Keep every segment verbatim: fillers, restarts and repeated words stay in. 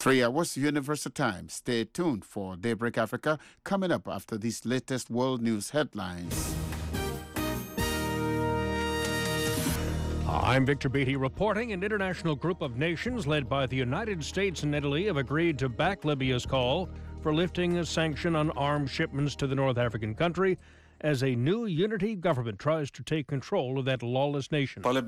Three hours Universal Time. Stay tuned for Daybreak Africa coming up after these latest world news headlines. I'm Victor Beatty reporting. An international group of nations led by the United States and Italy have agreed to back Libya's call for lifting a sanction on arms shipments to the North African country as a new unity government tries to take control of that lawless nation. Fayez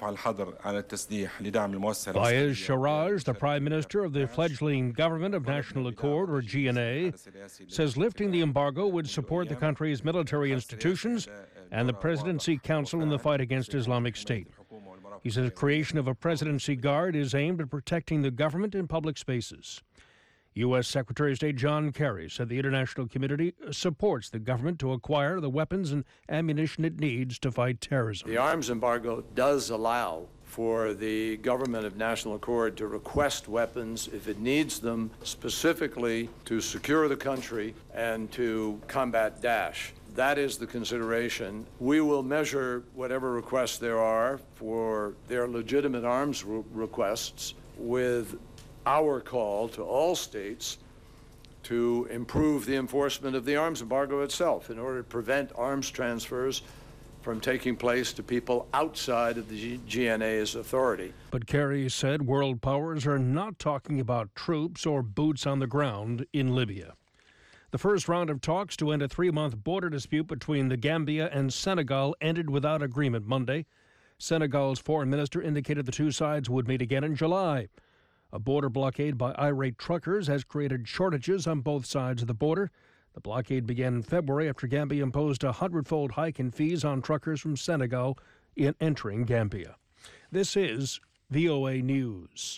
Sarraj, the Prime Minister of the fledgling Government of National Accord, or G N A, says lifting the embargo would support the country's military institutions and the Presidency Council in the fight against Islamic State. He says creation of a Presidency Guard is aimed at protecting the government in public spaces. U S. Secretary of State John Kerry said the international community supports the government to acquire the weapons and ammunition it needs to fight terrorism. The arms embargo does allow for the Government of National Accord to request weapons if it needs them specifically to secure the country and to combat Daesh. That is the consideration. We will measure whatever requests there are for their legitimate arms re- requests with our call to all states to improve the enforcement of the arms embargo itself in order to prevent arms transfers from taking place to people outside of the G N A's authority. But Kerry said world powers are not talking about troops or boots on the ground in Libya. The first round of talks to end a three-month border dispute between the Gambia and Senegal ended without agreement Monday. Senegal's foreign minister indicated the two sides would meet again in July. A border blockade by irate truckers has created shortages on both sides of the border. The blockade began in February after Gambia imposed a hundredfold hike in fees on truckers from Senegal in entering Gambia. This is V O A News.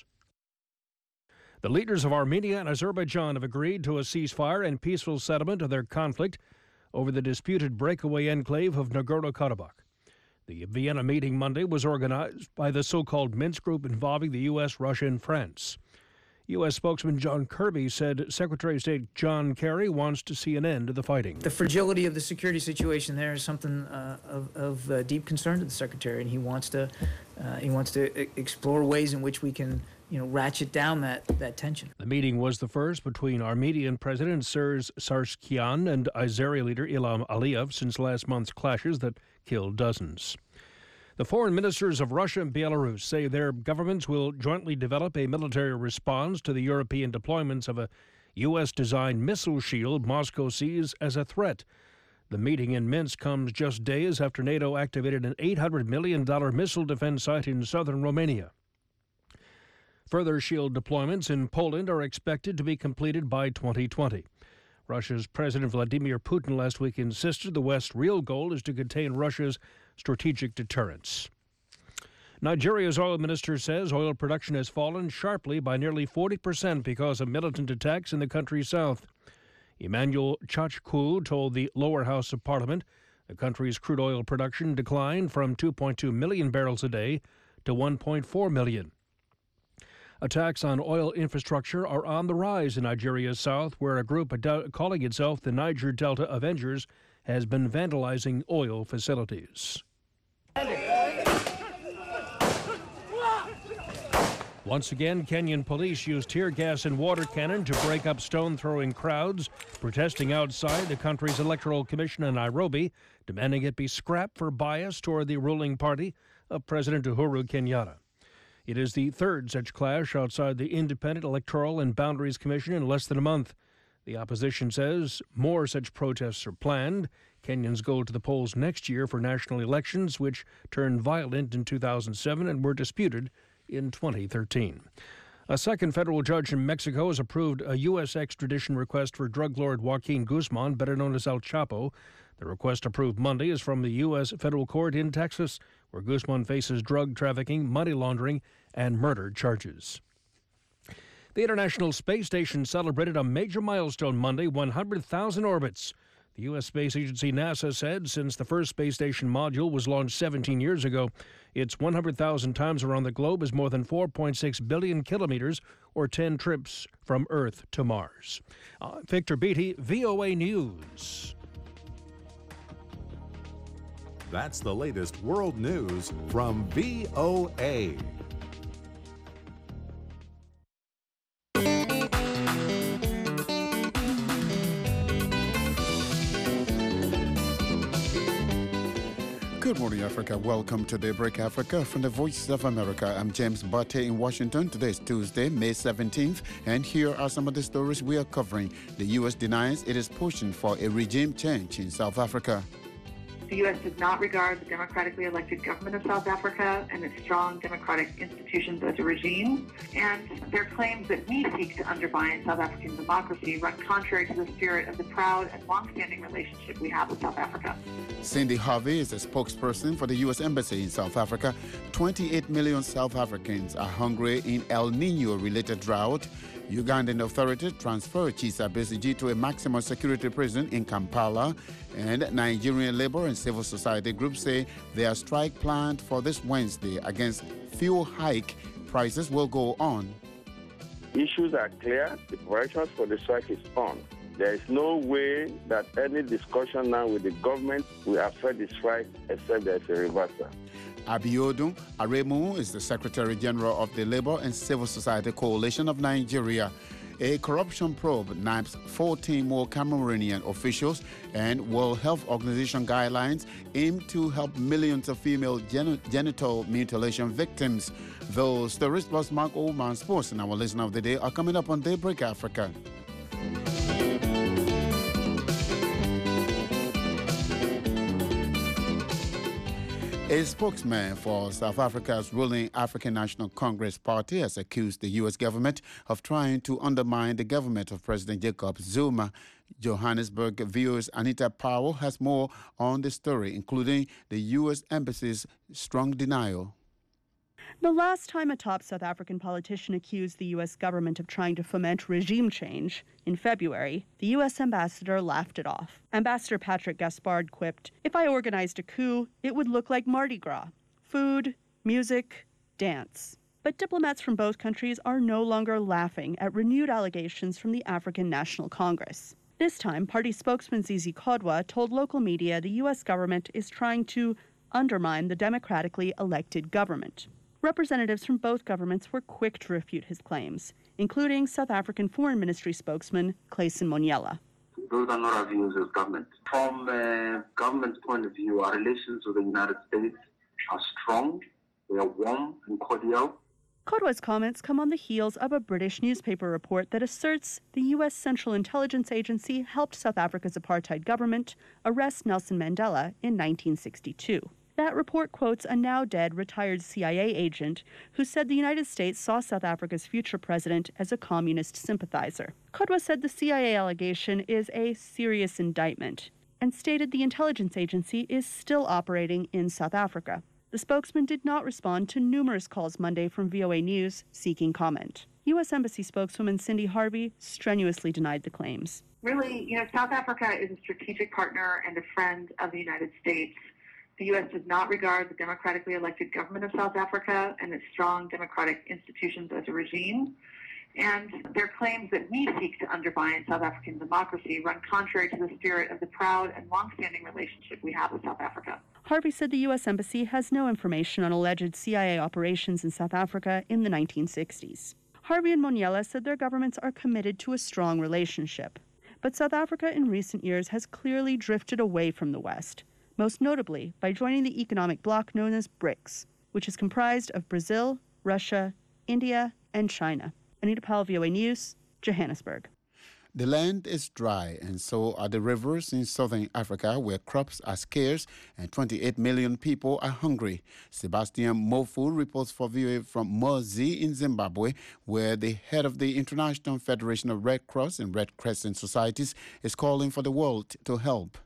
The leaders of Armenia and Azerbaijan have agreed to a ceasefire and peaceful settlement of their conflict over the disputed breakaway enclave of Nagorno-Karabakh. The Vienna meeting Monday was organized by the so-called Minsk group involving the U S, Russia, and France. U S spokesman John Kirby said Secretary of State John Kerry wants to see an end to the fighting. The fragility of the security situation there is something uh, of, of uh, deep concern to the Secretary, and he wants to uh, he wants to e- explore ways in which we can, you know, ratchet down that, that tension. The meeting was the first between Armenian President Serge Sargsyan and Azeri leader Ilham Aliyev since last month's clashes that killed dozens. The foreign ministers of Russia and Belarus say their governments will jointly develop a military response to the European deployments of a U S-designed missile shield Moscow sees as a threat. The meeting in Minsk comes just days after NATO activated an eight hundred million dollars missile defense site in southern Romania. Further shield deployments in Poland are expected to be completed by twenty twenty. Russia's President Vladimir Putin last week insisted the West's real goal is to contain Russia's strategic deterrence. Nigeria's oil minister says oil production has fallen sharply by nearly forty percent because of militant attacks in the country's south. Emmanuel Chachku told the lower house of parliament the country's crude oil production declined from two point two million barrels a day to one point four million. Attacks on oil infrastructure are on the rise in Nigeria's south, where a group ad- calling itself the Niger Delta Avengers has been vandalizing oil facilities. Once again, Kenyan police used tear gas and water cannon to break up stone-throwing crowds protesting outside the country's electoral commission in Nairobi, demanding it be scrapped for bias toward the ruling party of President Uhuru Kenyatta. It is the third such clash outside the Independent Electoral and Boundaries Commission in less than a month. The opposition says more such protests are planned. Kenyans go to the polls next year for national elections, which turned violent in two thousand seven and were disputed in twenty thirteen. A second federal judge in Mexico has approved a U S extradition request for drug lord Joaquin Guzman, better known as El Chapo. The request approved Monday is from the U S federal court in Texas, where Guzman faces drug trafficking, money laundering, and murder charges. The International Space Station celebrated a major milestone Monday, one hundred thousand orbits. The U S space agency NASA said since the first space station module was launched seventeen years ago, its one hundred thousand times around the globe is more than four point six billion kilometers, or ten trips from Earth to Mars. Uh, Victor Beatty, V O A News. That's the latest world news from V O A. Good morning, Africa. Welcome to Daybreak Africa from the Voice of America. I'm James Butte in Washington. Today is Tuesday, May seventeenth, and here are some of the stories we are covering. The U S denies it is pushing for a regime change in South Africa. The U S does not regard the democratically elected government of South Africa and its strong democratic institutions as a regime, and their claims that we seek to undermine South African democracy run contrary to the spirit of the proud and long-standing relationship we have with South Africa. Cindy Harvey is a spokesperson for the U S Embassy in South Africa. twenty-eight million South Africans are hungry in El Nino-related drought. Ugandan authorities transferred Chisa Besigye to a maximum security prison in Kampala. And Nigerian labor and civil society groups say their strike planned for this Wednesday against fuel hike prices will go on. Issues are clear. The preparations for the strike is on. There is no way that any discussion now with the government will affect the strike except there is a reversal. Abiodun Aremu is the Secretary General of the Labor and Civil Society Coalition of Nigeria. A corruption probe nabbed fourteen more Cameroonian officials, and World Health Organization guidelines aim to help millions of female gen- genital mutilation victims. Those stories plus Mark Oldman Sports and our listener of the day are coming up on Daybreak Africa. A spokesman for South Africa's ruling African National Congress Party has accused the U S government of trying to undermine the government of President Jacob Zuma. Johannesburg V O's Anita Powell has more on the story, including the U S Embassy's strong denial. The last time a top South African politician accused the U S government of trying to foment regime change, in February, the U S ambassador laughed it off. Ambassador Patrick Gaspard quipped, "If I organized a coup, it would look like Mardi Gras. Food, music, dance." But diplomats from both countries are no longer laughing at renewed allegations from the African National Congress. This time, party spokesman Zizi Kodwa told local media the U S government is trying to undermine the democratically elected government. Representatives from both governments were quick to refute his claims, including South African Foreign Ministry spokesman Clayson Monyela. Those are not our views as government. From a government's point of view, our relations with the United States are strong, they are warm and cordial. Kodwa's comments come on the heels of a British newspaper report that asserts the U S Central Intelligence Agency helped South Africa's apartheid government arrest Nelson Mandela in nineteen sixty-two. That report quotes a now-dead retired C I A agent who said the United States saw South Africa's future president as a communist sympathizer. Kodwa said the C I A allegation is a serious indictment and stated the intelligence agency is still operating in South Africa. The spokesman did not respond to numerous calls Monday from V O A News seeking comment. U S Embassy spokeswoman Cindy Harvey strenuously denied the claims. Really, you know, South Africa is a strategic partner and a friend of the United States. The U S does not regard the democratically elected government of South Africa and its strong democratic institutions as a regime, and their claims that we seek to undermine South African democracy run contrary to the spirit of the proud and long-standing relationship we have with South Africa. Harvey said the U S Embassy has no information on alleged C I A operations in South Africa in the nineteen sixties. Harvey and Monyela said their governments are committed to a strong relationship, but South Africa in recent years has clearly drifted away from the West, most notably by joining the economic bloc known as BRICS, which is comprised of Brazil, Russia, India, and China. Anita Powell, V O A News, Johannesburg. The land is dry, and so are the rivers in southern Africa, where crops are scarce and twenty-eight million people are hungry. Sebastian Mofu reports for V O A from Mozi in Zimbabwe, where the head of the International Federation of Red Cross and Red Crescent Societies is calling for the world to help.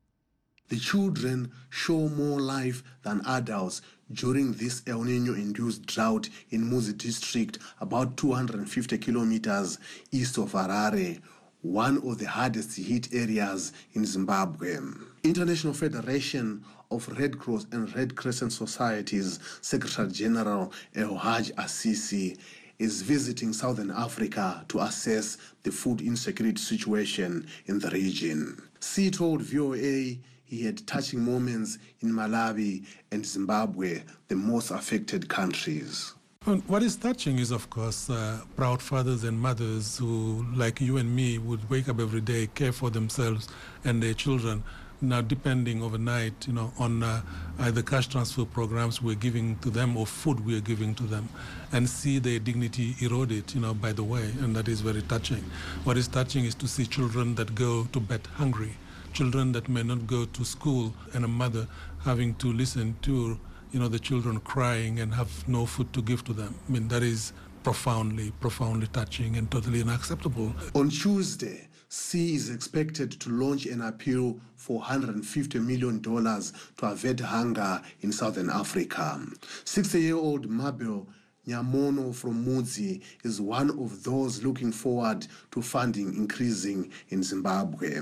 The children show more life than adults during this El Nino-induced drought in Muzi district, about two hundred fifty kilometers east of Harare, one of the hardest hit areas in Zimbabwe. International Federation of Red Cross and Red Crescent Societies Secretary General Elhaj Assisi is visiting Southern Africa to assess the food insecurity situation in the region. He told V O A he had touching moments in Malawi and Zimbabwe, the most affected countries. What is touching is, of course, uh, proud fathers and mothers who, like you and me, would wake up every day, care for themselves and their children, now depending overnight, you know, on uh, either cash transfer programs we're giving to them or food we're giving to them, and see their dignity eroded, you know, by the way, and that is very touching. What is touching is to see children that go to bed hungry, children that may not go to school, and a mother having to listen to, you know, the children crying and have no food to give to them. I mean, that is profoundly, profoundly touching and totally unacceptable. On Tuesday, C is expected to launch an appeal for one hundred fifty million dollars to avert hunger in Southern Africa. sixty-year-old Mabel Nyamono from Mudzi is one of those looking forward to funding increasing in Zimbabwe.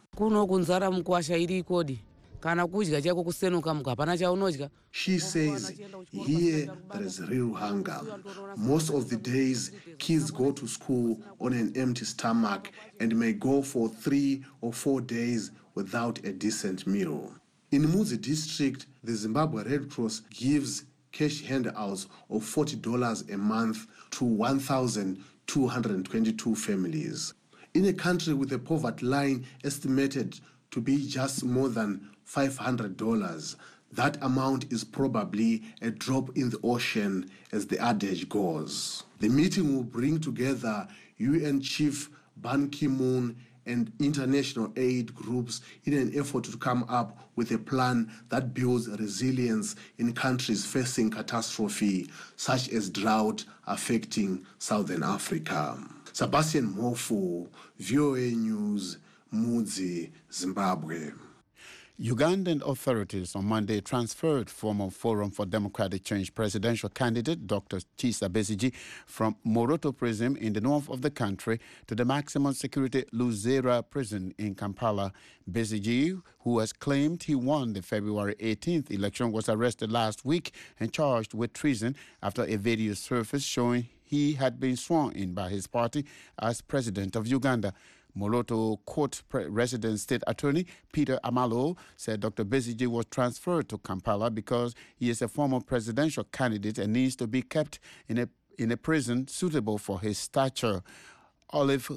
She says here there is real hunger. Most of the days, kids go to school on an empty stomach and may go for three or four days without a decent meal. In Mudzi district, the Zimbabwe Red Cross gives cash handouts of forty dollars a month to one thousand two hundred twenty-two families. In a country with a poverty line estimated to be just more than five hundred dollars, that amount is probably a drop in the ocean, as the adage goes. The meeting will bring together U N Chief Ban Ki-moon and international aid groups in an effort to come up with a plan that builds resilience in countries facing catastrophe, such as drought affecting Southern Africa. Sebastian Mofu, V O A News, Mudzi, Zimbabwe. Ugandan authorities on Monday transferred former Forum for Democratic Change presidential candidate Doctor Kizza Besigye from Moroto prison in the north of the country to the maximum security Luzera prison in Kampala. Besigye, who has claimed he won the February eighteenth election, was arrested last week and charged with treason after a video surfaced showing he had been sworn in by his party as president of Uganda. Moroto Court resident state attorney Peter Amalo said Doctor Besigye was transferred to Kampala because he is a former presidential candidate and needs to be kept in a in a prison suitable for his stature. Olive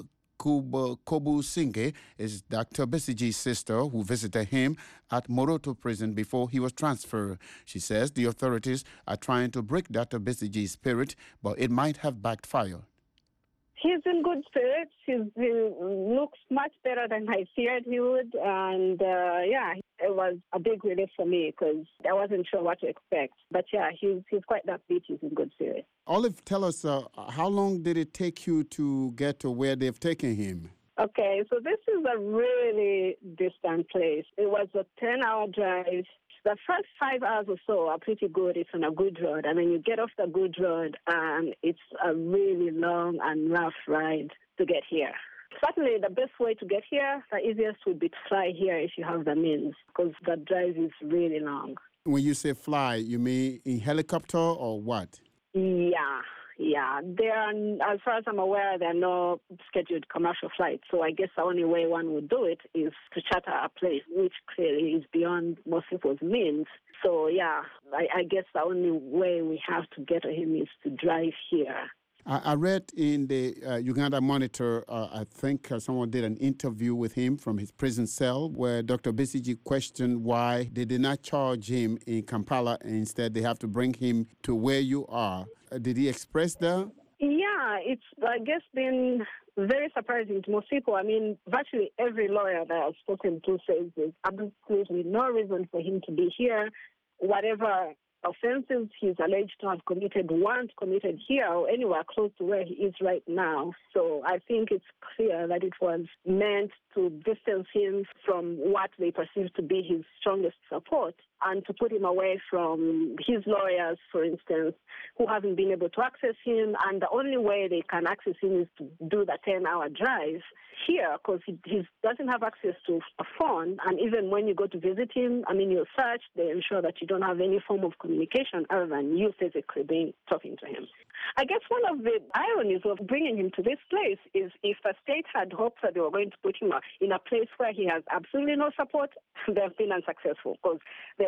Kobu-Singe is Doctor Besigye's sister who visited him at Moroto prison before he was transferred. She says the authorities are trying to break Doctor Besigye's spirit, but it might have backfired. He's in good spirits. He's, he looks much better than I feared he would. And, uh, yeah, it was a big relief for me because I wasn't sure what to expect. But, yeah, he's, he's quite upbeat. He's in good spirits. Olive, tell us, uh, how long did it take you to get to where they've taken him? Okay, so this is a really distant place. It was a ten-hour drive. The first five hours or so are pretty good. It's on a good road. And then you get off the good road, and it's a really long and rough ride to get here. Certainly, the best way to get here, the easiest would be to fly here if you have the means, because the drive is really long. When you say fly, you mean in helicopter or what? Yeah, yeah. There are, as far as I'm aware, there are no scheduled commercial flights. So I guess the only way one would do it is to charter a plane, which clearly is beyond most people's means. So, yeah, I, I guess the only way we have to get to him is to drive here. I read in the uh, Uganda Monitor, uh, I think uh, someone did an interview with him from his prison cell where Doctor Besigye questioned why they did not charge him in Kampala and instead they have to bring him to where you are. Uh, did he express that? Yeah, it's, I guess, been very surprising to most people. I mean, virtually every lawyer that I've spoken to says there's absolutely no reason for him to be here. Whatever offenses he's alleged to have committed weren't committed here or anywhere close to where he is right now. So I think it's clear that it was meant to distance him from what they perceive to be his strongest support and to put him away from his lawyers, for instance, who haven't been able to access him. And the only way they can access him is to do the ten-hour drive here because he, he doesn't have access to a phone. And even when you go to visit him, I mean, you search, they ensure that you don't have any form of communication other than you physically being talking to him. I guess one of the ironies of bringing him to this place is if the state had hoped that they were going to put him in a place where he has absolutely no support, they have been unsuccessful because they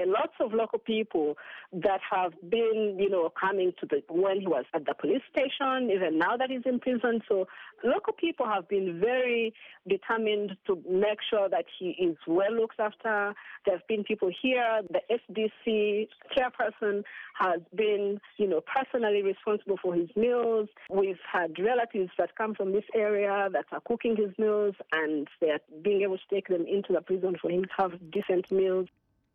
by lots of local people that have been, you know, coming to the when he was at the police station, even now that he's in prison. So local people have been very determined to make sure that he is well looked after. There have been people here. The S D C chairperson has been, you know, personally responsible for his meals. We've had relatives that come from this area that are cooking his meals, and they're being able to take them into the prison for him to have decent meals.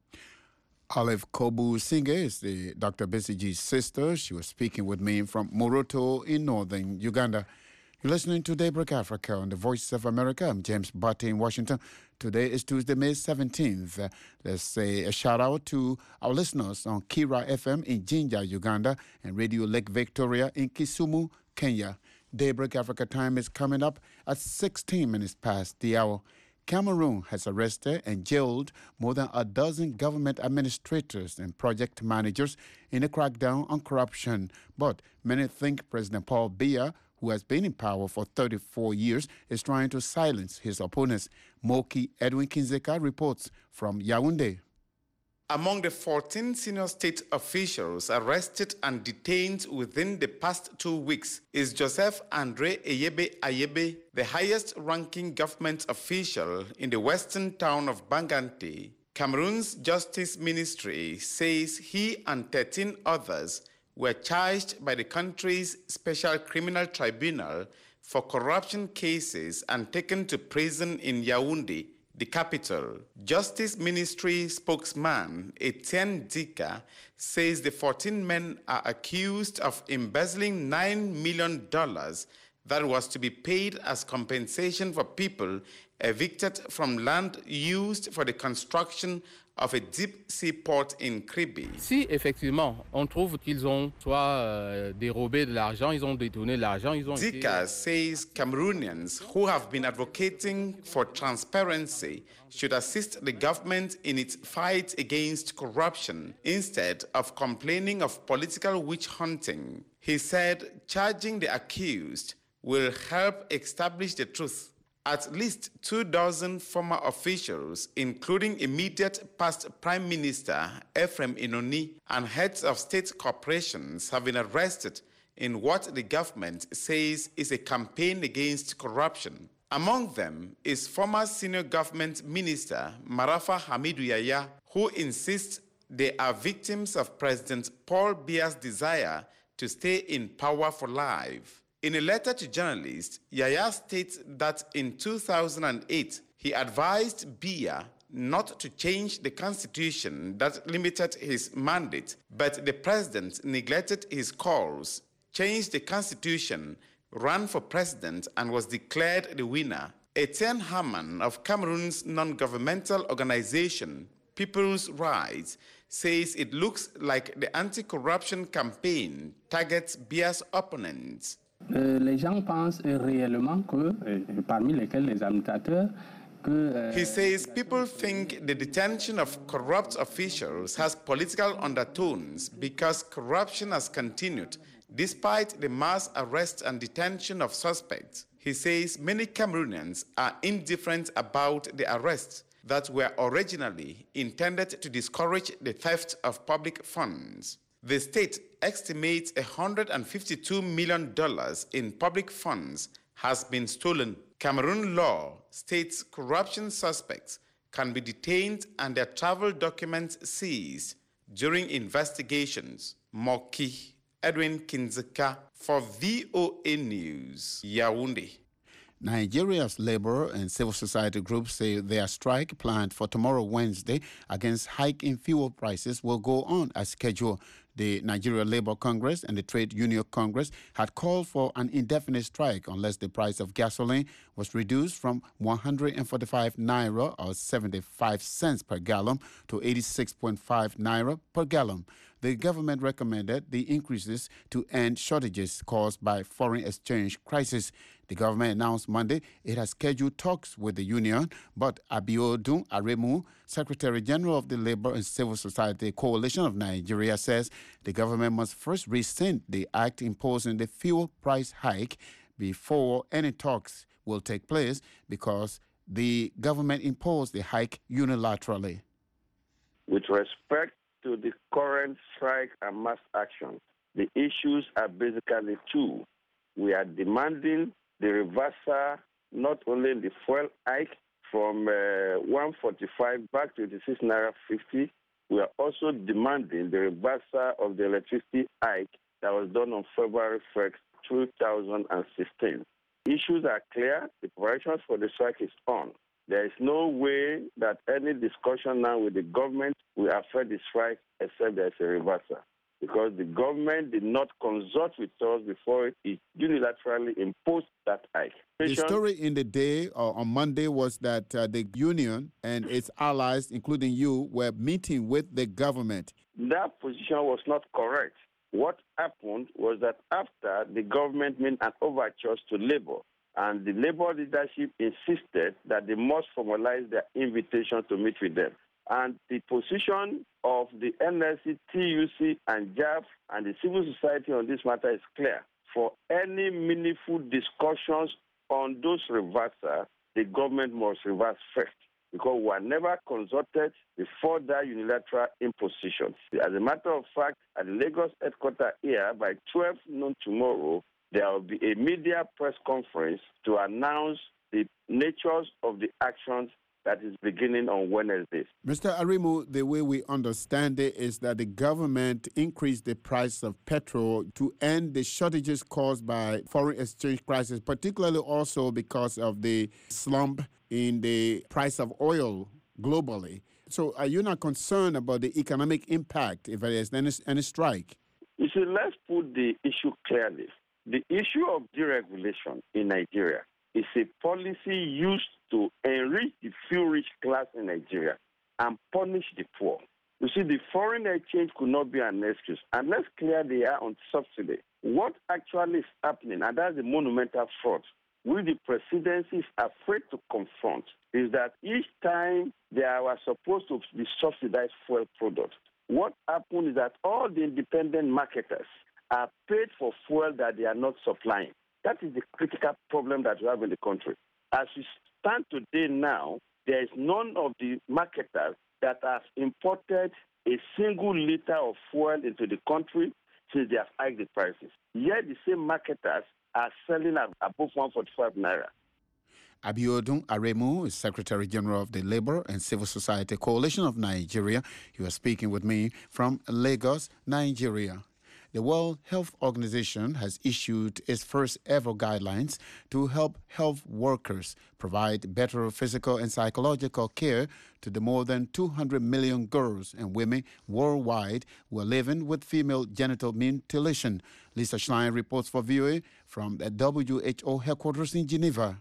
Olive Kobu Singe is the Doctor Besigye's sister. She was speaking with me from Moroto in northern Uganda. You're listening to Daybreak Africa on the Voice of America. I'm James Butte in Washington. Today is Tuesday, May seventeenth. Uh, let's say a shout out to our listeners on Kira F M in Jinja, Uganda, and Radio Lake Victoria in Kisumu, Kenya. Daybreak Africa time is coming up at sixteen minutes past the hour. Cameroon has arrested and jailed more than a dozen government administrators and project managers in a crackdown on corruption. But many think President Paul Biya, who has been in power for thirty-four years, is trying to silence his opponents. Moki Edwin Kinzeka reports from Yaoundé. Among the fourteen senior state officials arrested and detained within the past two weeks is Joseph Andre Eyebe Ayebe, the highest-ranking government official in the western town of Banganté. Cameroon's Justice Ministry says he and thirteen others were charged by the country's Special Criminal Tribunal for corruption cases and taken to prison in Yaoundé, the capital. Justice Ministry spokesman Etienne Dika says the fourteen men are accused of embezzling nine million dollars that was to be paid as compensation for people evicted from land used for the construction of a deep sea port in Kribi. Si effectivement on trouve qu'ils ont soit euh, dérobé de l'argent, ils ont détourné l'argent, ils ont Dika says Cameroonians who have been advocating for transparency should assist the government in its fight against corruption instead of complaining of political witch hunting. He said charging the accused will help establish the truth. At least two dozen former officials, including immediate past Prime Minister Ephraim Inoni and heads of state corporations, have been arrested in what the government says is a campaign against corruption. Among them is former senior government minister Marafa Hamidou Yaya, who insists they are victims of President Paul Biya's desire to stay in power for life. In a letter to journalists, Yaya states that in two thousand eight, he advised Biya not to change the constitution that limited his mandate, but the president neglected his calls, changed the constitution, ran for president, and was declared the winner. Etienne Haman of Cameroon's non-governmental organization, People's Rights, says it looks like the anti-corruption campaign targets Biya's opponents. Euh, les gens pensent euh, réellement que, euh, parmi lesquels les administrateurs, que, euh, He says people think the detention of corrupt officials has political undertones because corruption has continued despite the mass arrest and detention of suspects. He says many Cameroonians are indifferent about the arrests that were originally intended to discourage the theft of public funds. The state estimates one hundred fifty-two million dollars in public funds has been stolen. Cameroon law states corruption suspects can be detained and their travel documents seized during investigations. Moki Edwin Kinzeka for V O A News, Yaoundé. Nigeria's labor and civil society groups say their strike planned for tomorrow, Wednesday, against hike in fuel prices will go on as scheduled. The Nigeria Labour Congress and the Trade Union Congress had called for an indefinite strike unless the price of gasoline was reduced from one hundred forty-five naira or seventy-five cents per gallon to eighty-six point five naira per gallon. The government recommended the increases to end shortages caused by foreign exchange crisis. The government announced Monday it has scheduled talks with the union, but Abiodun Aremu, Secretary General of the Labour and Civil Society Coalition of Nigeria, says the government must first rescind the act imposing the fuel price hike before any talks will take place because the government imposed the hike unilaterally. With respect to the current strike and mass action, the issues are basically two. We are demanding the reversal not only in the fuel hike from uh, one forty-five back to eighty-six naira fifty. We are also demanding the reversal of the electricity hike that was done on February first, two thousand sixteen. Issues are clear. The preparations for the strike is on. There is no way that any discussion now with the government will affect the strike except there is a reversal, because the government did not consult with us before it unilaterally imposed that hike. The story in the day uh, on Monday was that uh, the union and its allies, including you, were meeting with the government. That position was not correct. What happened was that after the government made an overture to Labour, and the Labour leadership insisted that they must formalize their invitation to meet with them. And the position of the N L C, T U C, and J A F and the civil society on this matter is clear. For any meaningful discussions on those reversals, the government must reverse first, because we are never consulted before that unilateral imposition. As a matter of fact, at the Lagos headquarters here, by twelve noon tomorrow, there will be a media press conference to announce the natures of the actions that is beginning on Wednesday. Mister Aremu, the way we understand it is that the government increased the price of petrol to end the shortages caused by foreign exchange crisis, particularly also because of the slump in the price of oil globally. So are you not concerned about the economic impact if there is any, any strike? You see, let's put the issue clearly. The issue of deregulation in Nigeria is a policy used to enrich the few rich class in Nigeria and punish the poor. You see, the foreign exchange could not be an excuse. And let's clear the air on subsidy. What actually is happening, and that's the monumental fraud, which the presidency is afraid to confront, is that each time they are supposed to be subsidized fuel products, what happened is that all the independent marketers are paid for fuel that they are not supplying. That is the critical problem that we have in the country. As we stand today now, there is none of the marketers that has imported a single liter of fuel into the country since they have hiked the prices. Yet the same marketers are selling at above one forty-five naira. Abiodun Aremu is Secretary General of the Labour and Civil Society Coalition of Nigeria. He was speaking with me from Lagos, Nigeria. The World Health Organization has issued its first ever guidelines to help health workers provide better physical and psychological care to the more than two hundred million girls and women worldwide who are living with female genital mutilation. Lisa Schlein reports for V O A from the W H O headquarters in Geneva.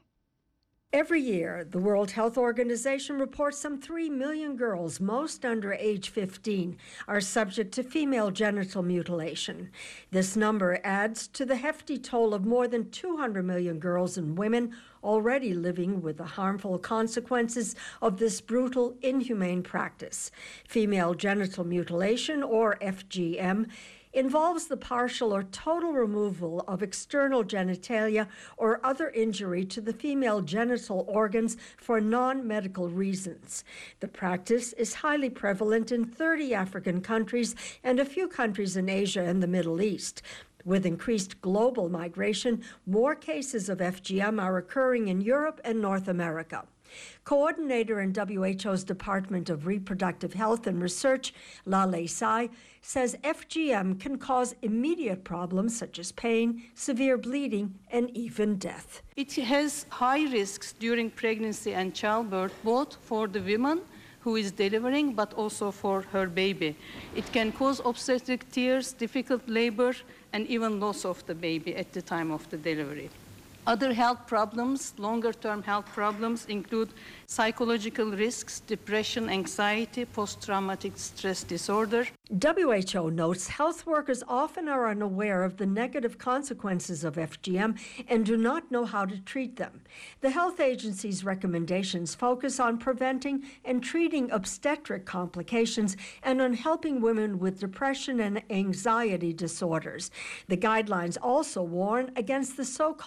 Every year, the World Health Organization reports some three million girls, most under age fifteen, are subject to female genital mutilation. This number adds to the hefty toll of more than two hundred million girls and women already living with the harmful consequences of this brutal, inhumane practice. Female genital mutilation, or F G M, involves the partial or total removal of external genitalia or other injury to the female genital organs for non-medical reasons. The practice is highly prevalent in thirty African countries and a few countries in Asia and the Middle East. With increased global migration, more cases of F G M are occurring in Europe and North America. Coordinator in W H O's Department of Reproductive Health and Research, Laleh Sai, says F G M can cause immediate problems such as pain, severe bleeding, and even death. It has high risks during pregnancy and childbirth, both for the woman who is delivering, but also for her baby. It can cause obstetric tears, difficult labor, and even loss of the baby at the time of the delivery. Other health problems, longer-term health problems, include psychological risks, depression, anxiety, post-traumatic stress disorder. W H O notes health workers often are unaware of the negative consequences of F G M and do not know how to treat them. The health agency's recommendations focus on preventing and treating obstetric complications and on helping women with depression and anxiety disorders. The guidelines also warn against the so-called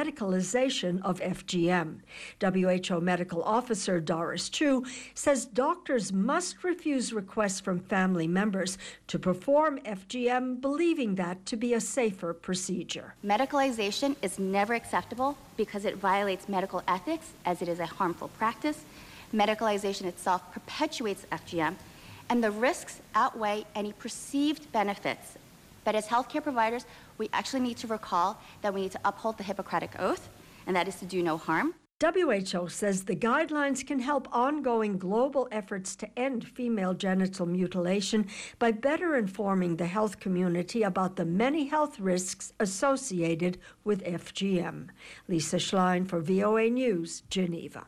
medicalization of F G M. W H O Medical Officer Doris Chu says doctors must refuse requests from family members to perform F G M, believing that to be a safer procedure. Medicalization is never acceptable because it violates medical ethics, as it is a harmful practice. Medicalization itself perpetuates F G M, and the risks outweigh any perceived benefits. But as healthcare providers, we actually need to recall that we need to uphold the Hippocratic Oath, and that is to do no harm. W H O says the guidelines can help ongoing global efforts to end female genital mutilation by better informing the health community about the many health risks associated with F G M. Lisa Schlein for V O A News, Geneva.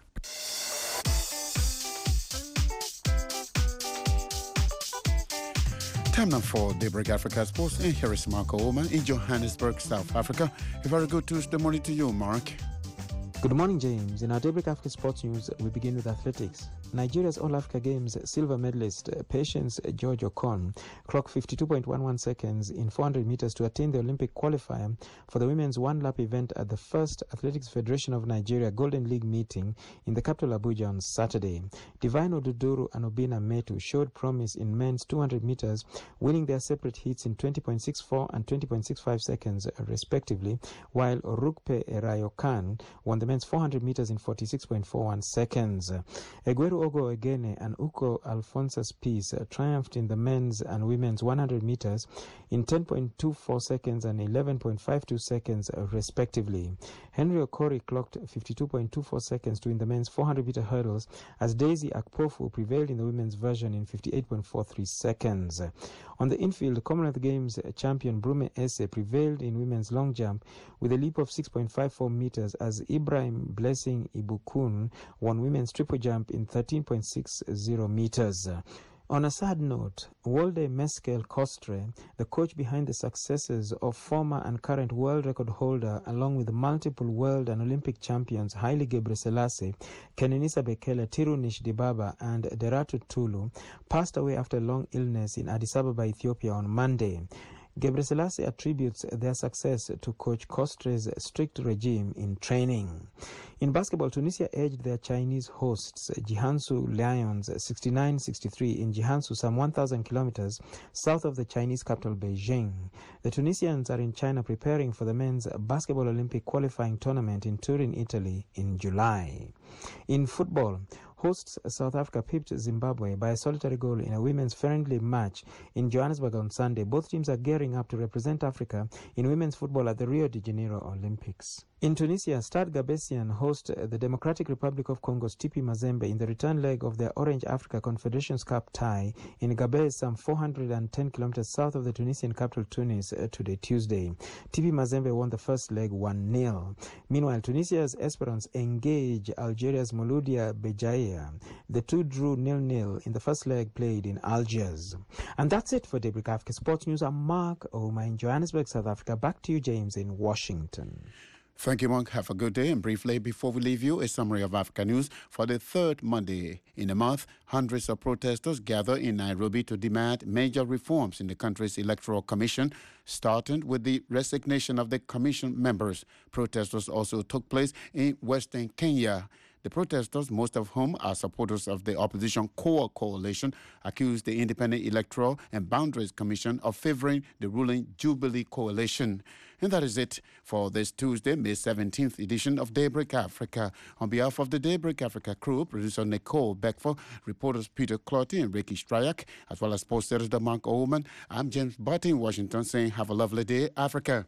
Time now for Daybreak Africa Sports, and here is Mark Oman in Johannesburg, South Africa. A very good Tuesday morning to you, Mark. Good morning, James. In our Daybreak Africa Sports News, we begin with athletics. Nigeria's All-Africa Games silver medalist Patience George Okon clocked fifty-two point one one seconds in four hundred meters to attain the Olympic qualifier for the women's one-lap event at the first Athletics Federation of Nigeria Golden League meeting in the capital Abuja on Saturday. Divine Oduduru and Obina Metu showed promise in men's two hundred meters, winning their separate heats in twenty point six four and twenty point six five seconds respectively, while Orukpe Erayokan won the men's four hundred meters in forty-six point four one seconds. Egweru Ogo Egene and Uko Alphonsus Peace triumphed in the men's and women's one hundred meters in ten point two four seconds and eleven point five two seconds respectively. Henry Okori clocked fifty-two point two four seconds to win the men's four hundred meter hurdles, as Daisy Akpofu prevailed in the women's version in fifty-eight point four three seconds. On the infield, Commonwealth Games champion Brume Esse prevailed in women's long jump with a leap of six point five four meters, as Ibrahim Blessing Ibukun won women's triple jump in thirteen point six zero meters. On a sad note, Wolde Meskel Kostre, the coach behind the successes of former and current world record holder along with multiple world and Olympic champions Haile Gebrselassie, Kenenisa Bekele, Tirunish Dibaba and Deratu Tulu, passed away after a long illness in Addis Ababa, Ethiopia on Monday. Gebrselassie attributes their success to Coach Kostre's strict regime in training. In basketball, Tunisia edged their Chinese hosts, Jiangsu Lions, sixty-nine sixty-three in Jiangsu, some one thousand kilometers south of the Chinese capital, Beijing. The Tunisians are in China preparing for the men's basketball Olympic qualifying tournament in Turin, Italy in July. In football, hosts South Africa pipped Zimbabwe by a solitary goal in a women's friendly match in Johannesburg on Sunday. Both teams are gearing up to represent Africa in women's football at the Rio de Janeiro Olympics. In Tunisia, Stade Gabessian host the Democratic Republic of Congo's T P Mazembe in the return leg of their Orange Africa Confederations Cup tie in Gabes, some four hundred ten kilometers south of the Tunisian capital Tunis, uh, today, Tuesday. T P Mazembe won the first leg one nil. Meanwhile, Tunisia's Esperance engage Algeria's Mouloudia Bejaia. The two drew nil nil in the first leg played in Algiers. And that's it for Daybreak Africa Sports News. I'm Mark Oma in Johannesburg, South Africa. Back to you, James, in Washington. Thank you, Mark. Have a good day. And briefly, before we leave you, a summary of Africa news. For the third Monday in a month, hundreds of protesters gather in Nairobi to demand major reforms in the country's electoral commission, starting with the resignation of the commission members. Protesters also took place in Western Kenya. The protesters, most of whom are supporters of the opposition Core Coalition, accused the Independent Electoral and Boundaries Commission of favoring the ruling Jubilee Coalition. And that is it for this Tuesday, May seventeenth edition of Daybreak Africa. On behalf of the Daybreak Africa crew, producer Nicole Beckford, reporters Peter Clotty and Ricky Stryak, as well as post editor Mark Oman, I'm James Barty in Washington saying have a lovely day, Africa.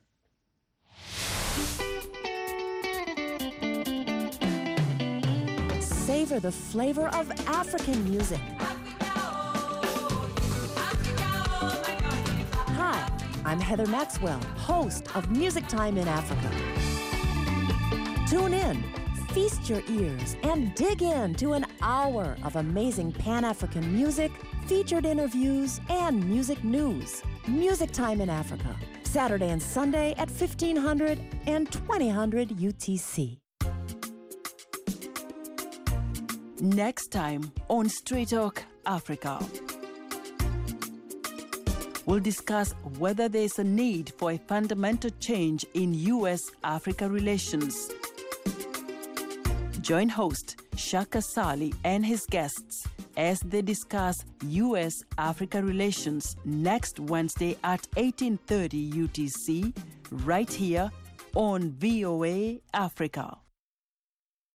Savor the flavor of African music. Hi, I'm Heather Maxwell, host of Music Time in Africa. Tune in, feast your ears, and dig in to an hour of amazing Pan-African music, featured interviews, and music news. Music Time in Africa, Saturday and Sunday at fifteen hundred and twenty hundred U T C. Next time on Straight Talk Africa. will discuss whether there is a need for a fundamental change in U S Africa relations. Join host Shaka Sali and his guests as they discuss U S Africa relations next Wednesday at eighteen thirty U T C, right here on V O A Africa.